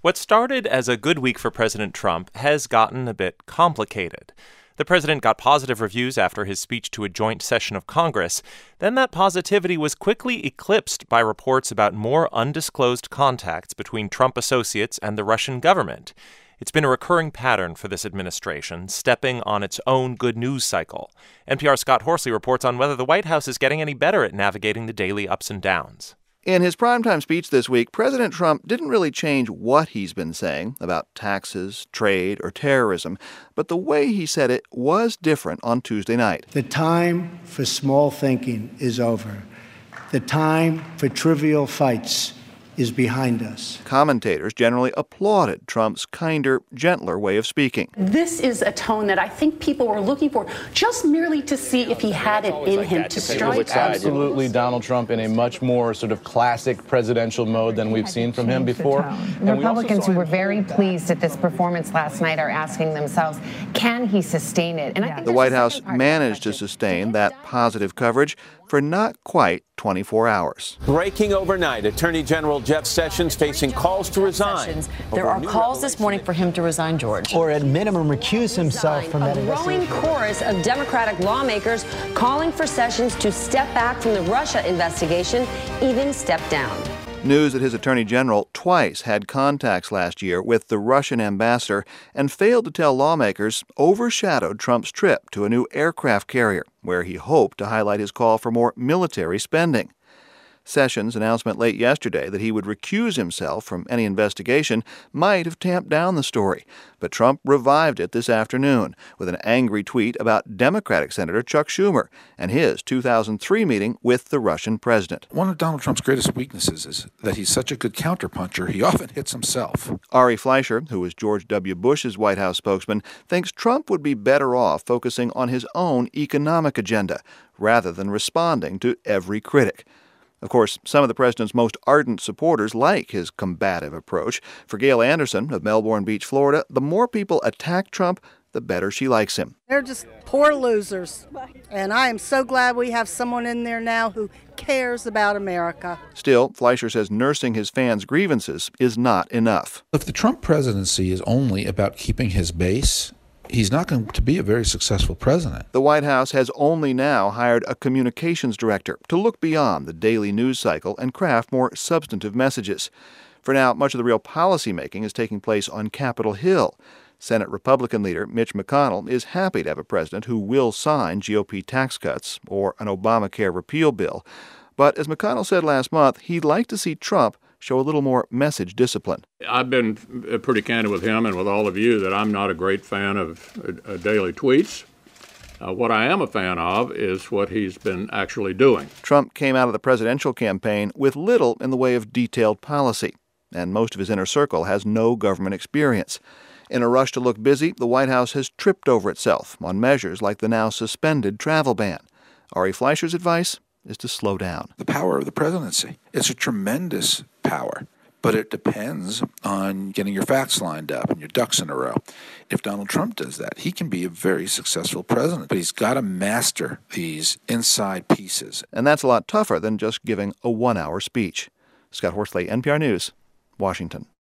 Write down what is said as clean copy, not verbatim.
What started as a good week for President Trump has gotten a bit complicated. The president got positive reviews after his speech to a joint session of Congress. Then that positivity was quickly eclipsed by reports about more undisclosed contacts between Trump associates and the Russian government. It's been a recurring pattern for this administration, stepping on its own good news cycle. NPR's Scott Horsley reports on whether the White House is getting any better at navigating the daily ups and downs. In his primetime speech this week, President Trump didn't really change what he's been saying about taxes, trade, or terrorism, but the way he said it was different on Tuesday night. The time for small thinking is over. The time for trivial fights is behind us. Commentators generally applauded Trump's kinder, gentler way of speaking. This is a tone that I think people were looking for, just merely to see if he had it in him to strike. Absolutely Donald Trump in a much more sort of classic presidential mode than we've seen from him before. Republicans who were very pleased at this performance last night are asking themselves, can he sustain it? And I think the White House managed to sustain that positive coverage for not quite 24 hours. Breaking overnight, Attorney General Jeff Sessions facing calls to resign. There are calls this morning for him to resign, George. Or at minimum, recuse himself from that investigation. A growing chorus of Democratic lawmakers calling for Sessions to step back from the Russia investigation, even step down. News that his attorney general twice had contacts last year with the Russian ambassador and failed to tell lawmakers overshadowed Trump's trip to a new aircraft carrier, where he hoped to highlight his call for more military spending. Sessions' announcement late yesterday that he would recuse himself from any investigation might have tamped down the story, but Trump revived it this afternoon with an angry tweet about Democratic Senator Chuck Schumer and his 2003 meeting with the Russian president. One of Donald Trump's greatest weaknesses is that he's such a good counterpuncher, he often hits himself. Ari Fleischer, who was George W. Bush's White House spokesman, thinks Trump would be better off focusing on his own economic agenda rather than responding to every critic. Of course, some of the president's most ardent supporters like his combative approach. For Gail Anderson of Melbourne Beach, Florida, the more people attack Trump, the better she likes him. They're just poor losers. And I am so glad we have someone in there now who cares about America. Still, Fleischer says nursing his fans' grievances is not enough. If the Trump presidency is only about keeping his base, he's not going to be a very successful president. The White House has only now hired a communications director to look beyond the daily news cycle and craft more substantive messages. For now, much of the real policymaking is taking place on Capitol Hill. Senate Republican leader Mitch McConnell is happy to have a president who will sign GOP tax cuts or an Obamacare repeal bill. But as McConnell said last month, he'd like to see Trump show a little more message discipline. I've been pretty candid with him and with all of you that I'm not a great fan of daily tweets. What I am a fan of is what he's been actually doing. Trump came out of the presidential campaign with little in the way of detailed policy, and most of his inner circle has no government experience. In a rush to look busy, the White House has tripped over itself on measures like the now suspended travel ban. Ari Fleischer's advice is to slow down. The power of the presidency. It's a tremendous power, but it depends on getting your facts lined up and your ducks in a row. If Donald Trump does that, he can be a very successful president, but he's got to master these inside pieces. And that's a lot tougher than just giving a one-hour speech. Scott Horsley, NPR News, Washington.